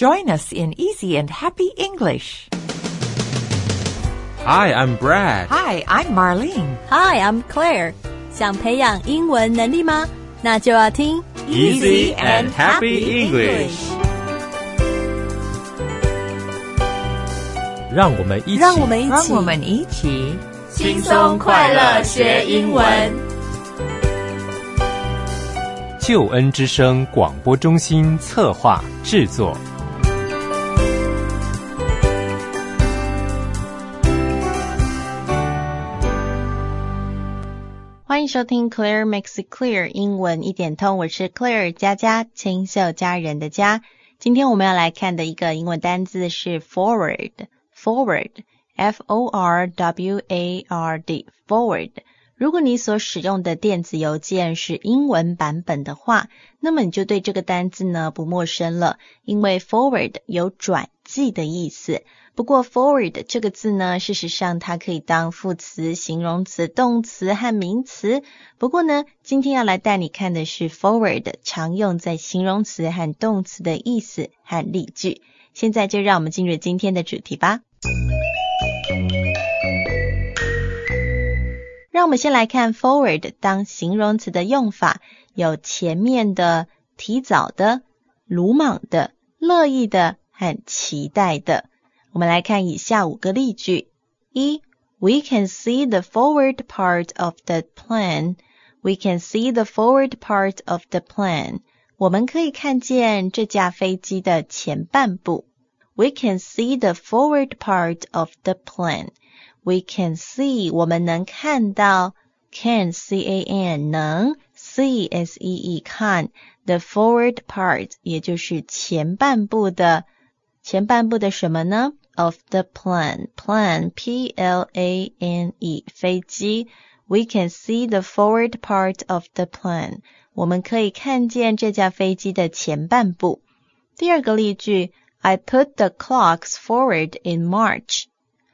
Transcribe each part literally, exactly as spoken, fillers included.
Join us in easy and happy English. Hi, I'm Brad. Hi, I'm Marlene. Hi, I'm Claire. 想培养英文能力吗？那就要听 Easy and Happy English. 让我们一起， 让我们一起， 让我们一起轻松快乐学英文。 救恩之声广播中心策划制作。 欢迎收听 Claire Makes It Clear 英文一点通，我是 Claire 佳佳，清秀佳人的佳。今天我们要来看的一个英文单字是 forward forward F O R W A R D forward。 如果你所使用的电子邮件是英文版本的话，那么你就对这个单字呢不陌生了，因为 forward 有转寄的意思。不过 forward 这个字呢，事实上它可以当副词、形容词、动词和名词。不过呢，今天要来带你看的是 forward 常用在形容词和动词的意思和例句。现在就让我们进入今天的主题吧。让我们先来看 forward 当形容词的用法，有前面的、提早的、鲁莽的、乐意的和期待的。我们来看以下五个例句。一 We can see the forward part of the plan. We can see the forward part of the plan. 我们可以看见这架飞机的前半部。We can see the forward part of the plan. We can see 我们能看到 can C A N 能 see S E E 看 the forward part 也就是前半部的前半部的什么呢？Of the plan, plan, P L A N E, 飞机。We can see the forward part of the plan. 我们可以看见这架飞机的前半部。第二个例句 I put the clocks forward in March.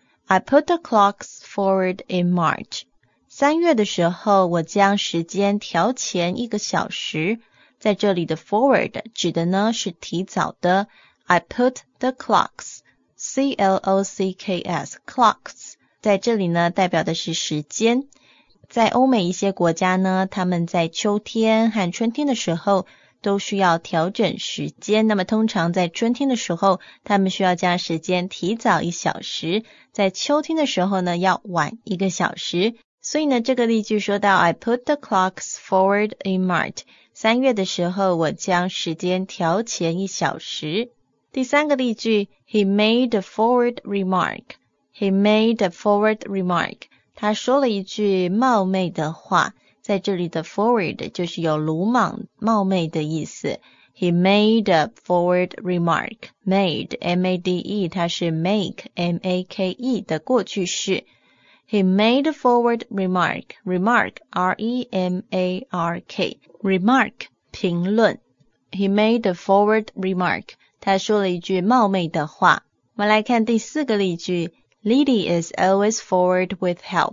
I put the clocks forward in March. 三月的时候，我将时间调前一个小时。在这里的 forward 指的呢是提早的。I put the clocks.C L O C K S clocks 在这里呢代表的是时间。在欧美一些国家呢，他们在秋天和春天的时候都需要调整时间，那么通常在春天的时候他们需要将时间提早一小时，在秋天的时候呢要晚一个小时。所以呢这个例句说到 I put the clocks forward in March. 三月的时候我将时间调前一小时。第三个例句 He made a forward remark. He made a forward remark. 他说了一句冒昧的话。在这里的 forward 就是有鲁莽冒昧的意思。He made a forward remark. Made, M A D E 它是 make, M A K E 的过去式。He made a forward remark. Remark, R E M A R K. Remark, 评论。He made a forward remark.他说了一句冒昧的话。我们来看第四个例句 Lily is always forward with help.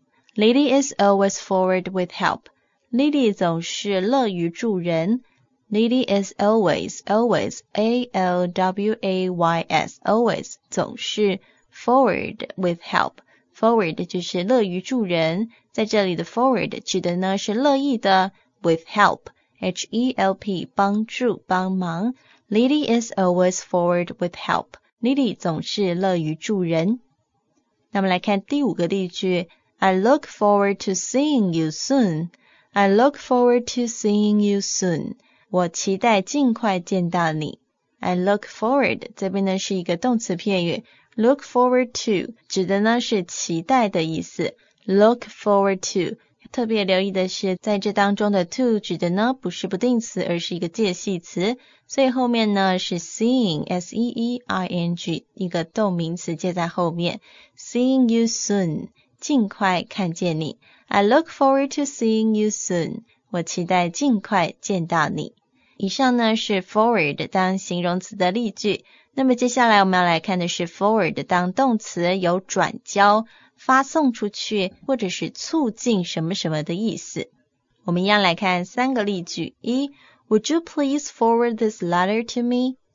Lily is always forward with help. Lily 总是乐于助人。Lily is always, always, A L W A Y S, always 总是 forward with help. Forward 就是乐于助人。在这里的 forward 指的呢是乐意的 with help, H E L P 帮助帮忙。Lily is always forward with help. Lily 总是乐于助人。那么来看第五个例句 I look forward to seeing you soon. I look forward to seeing you soon. 我期待尽快见到你。I look forward 这边呢是一个动词片语。Look forward to 指的呢是期待的意思。Look forward to特别留意的是在这当中的 to 指的呢不是不定词，而是一个介系词，所以后面呢是 seeing, S E E I N G 一个动名词接在后面。Seeing you soon 尽快看见你。 I look forward to seeing you soon. 我期待尽快见到你。以上呢是 forward 当形容词的例句。那么接下来我们要来看的是 forward 当动词，有转交、发送出去或者是促进什么什么的意思。我们一样来看三个例句。一 Would you please forward this letter to me?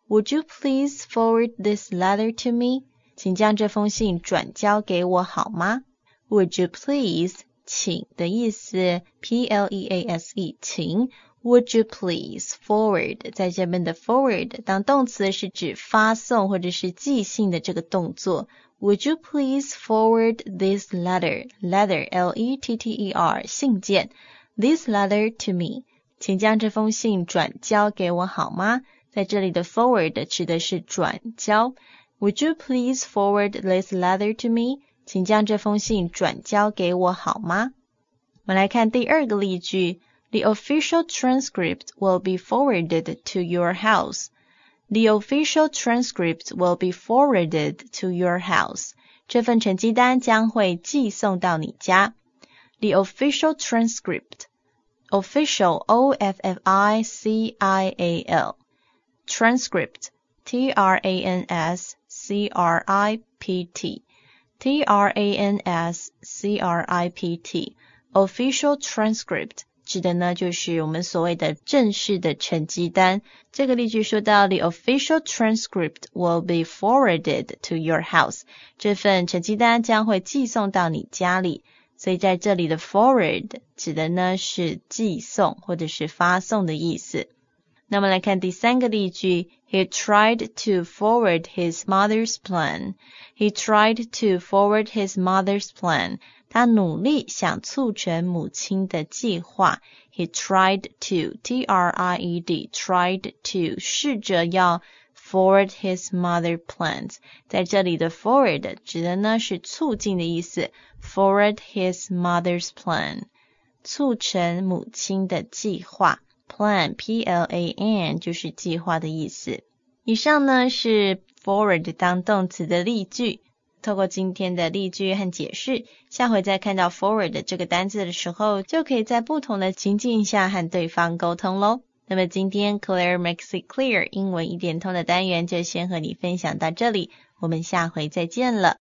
Would you please forward this letter to me? 请将这封信转交给我好吗？ Would you please 请的意思 P L E A S E 请 Would you please forward 在这边的 forward 当动词是指发送或者是寄信的这个动作。Would you please forward this letter? Letter, L E T T E R 信件 This letter to me 请将这封信转交给我好吗？在这里的 forward 指的是转交。Would you please forward this letter to me? 请将这封信转交给我好吗？我们来看第二个例句。The official transcript will be forwarded to your house. The official transcript will be forwarded to your house. 这份成绩单将会寄送到你家。The official transcript. Official, O F F I C I A L. Transcript, T R A N S C R I P T. T R A N S C R I P T. Official transcript.指的呢就是我们所谓的正式的成绩单。这个例句说到 The official transcript will be forwarded to your house. 这份成绩单将会寄送到你家里。所以在这里的 forward 指的呢是寄送或者是发送的意思。那么来看第三个例句 He tried to forward his mother's plan. He tried to forward his mother's plan. 他努力想促成母亲的计划。He tried to, T R I E D, tried to, 试着要 forward his mother plans. 在这里的 forward 指的呢是促进的意思。Forward his mother's plan. 促成母亲的计划。Plan, P L A N, 就是计划的意思。以上呢是 forward 当动词的例句。透过今天的例句和解释，下回再看到 forward 这个单字的时候，就可以在不同的情境下和对方沟通咯。那么今天 Claire Makes It Clear 英文一点通的单元就先和你分享到这里，我们下回再见了。